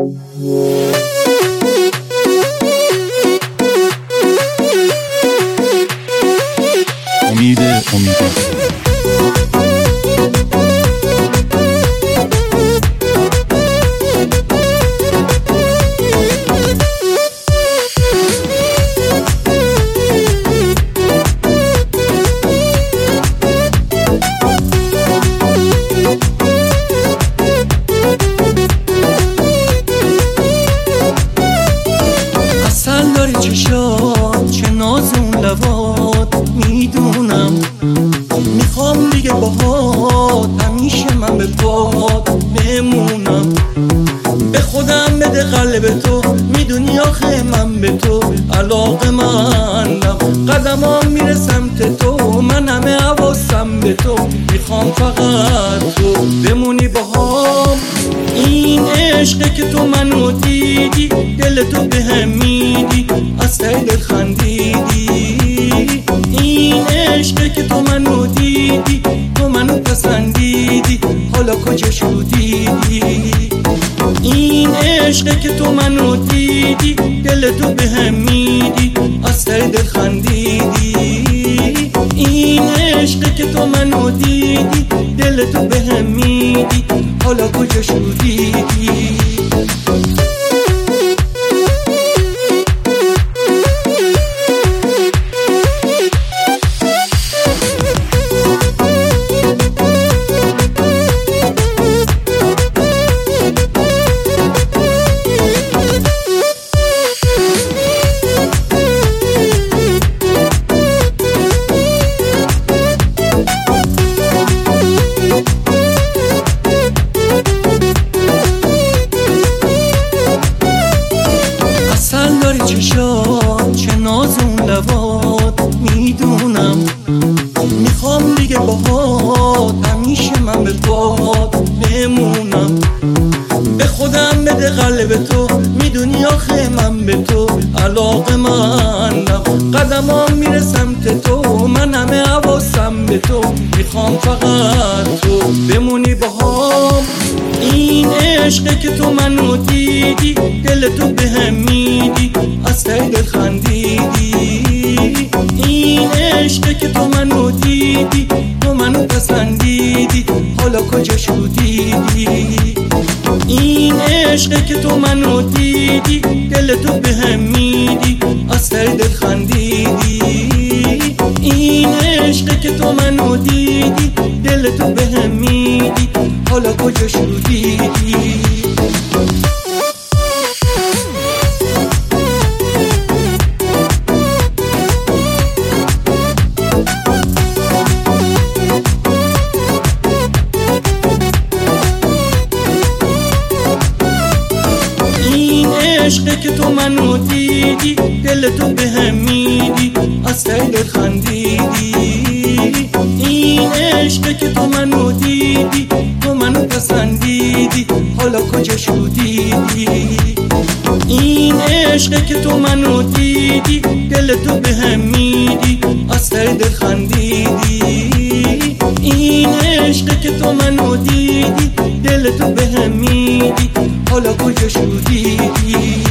چشات چه ناز اون لبات میدونم، میخوام دیگه باهات همیشه من به پات بمونم. به خودم بده قلب تو، میدونی آخه من به تو علاقه‌مندم. قدمام میره سمت تو، من همه حواسم به تو. میخوام فقط تو بمونی باهام. این عشقه که تو منو دیدی، دل تو بهم میدی، از ته دل خندیدی. این عشقه که تو منو دیدی، تو منو پسندیدی، حالا کجا شدیدی؟ این عشقه که تو منو دیدی، دل تو بهم میدی، از ته دل خندیدی. این عشقه که تو منو دیدی، دل تو بهم میدی، حالا کجا شدیدی؟ چشات چه ناز اون لبات میدونم، میخوام دیگه باهات همیشه من به پات بمونم. به خودم بده قلب تو، میدونی آخه من به تو علاقه‌مندم. قدمام میره سمت تو، من همه حواسم به تو. میخوام فقط تو بمونی باهام. این عشقه که تو منو دیدی، دل تو بهم میدی، از ته دل خندیدی. این عشقه که تو منو دیدی، تو منو پسندیدی، حالا کجا شدیدی؟ این عشقه که تو منو دیدی، دل تو بهم میدی، از ته دل خندیدی. این عشقه که تو منو دیدی، دل تو بهم میدی، حالا کجا شدیدی؟ عشقه که تو منو دیدی، دل تو بهم میدی، از ته دل خندیدی. این عشقه که تو منو دیدی، تو منو پسندیدی، حالا کجا شدیدی؟ این عشقه که تو منو دیدی، دل تو بهم میدی، از ته دل خندیدی. این عشقه که تو منو دیدی، دل تو بهم میدی، حالا کجا شدیدی؟